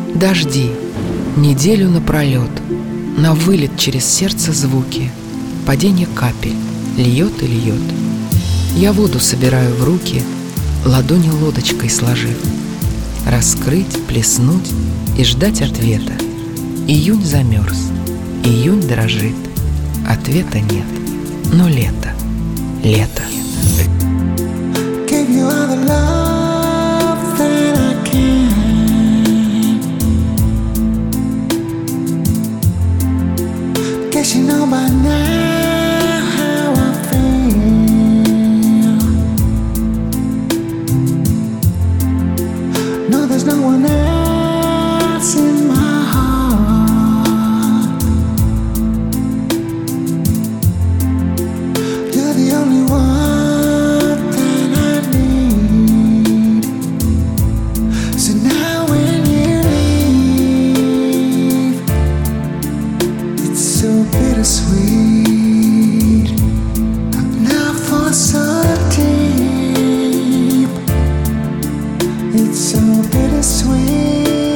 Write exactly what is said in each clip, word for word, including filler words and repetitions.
Дожди, неделю напролет, на вылет через сердце звуки, падение капель, льет и льет. Я воду собираю в руки, ладони лодочкой сложив. Раскрыть, плеснуть и ждать ответа. Июнь замерз, июнь дрожит. Ответа нет, но лето, лето. Give you all the love that I can. Guess you know by now how I feel. No, there's no one else in my heart. You're the only one that I need. So now when you leave, it's so bittersweet. Now for so deep, it's so bittersweet.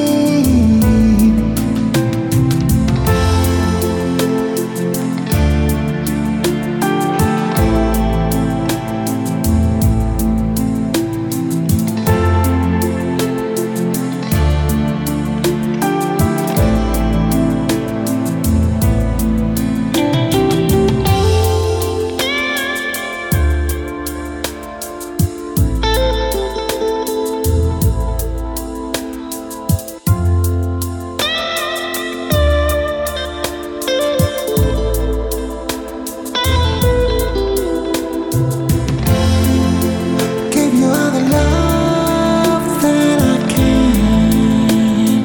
Give you all the love that I can.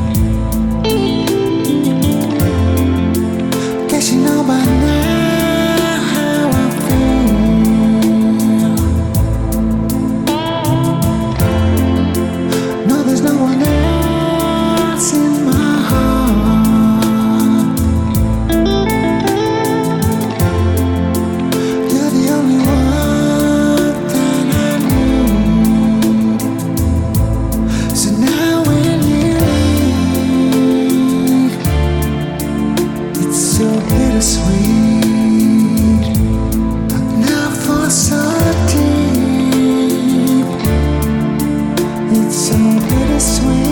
Guess you know by now how I feel. No, there's no one else in my heart. You're the only one that I need. So now when you leave, it's so bittersweet. Now for so deep, it's so bittersweet.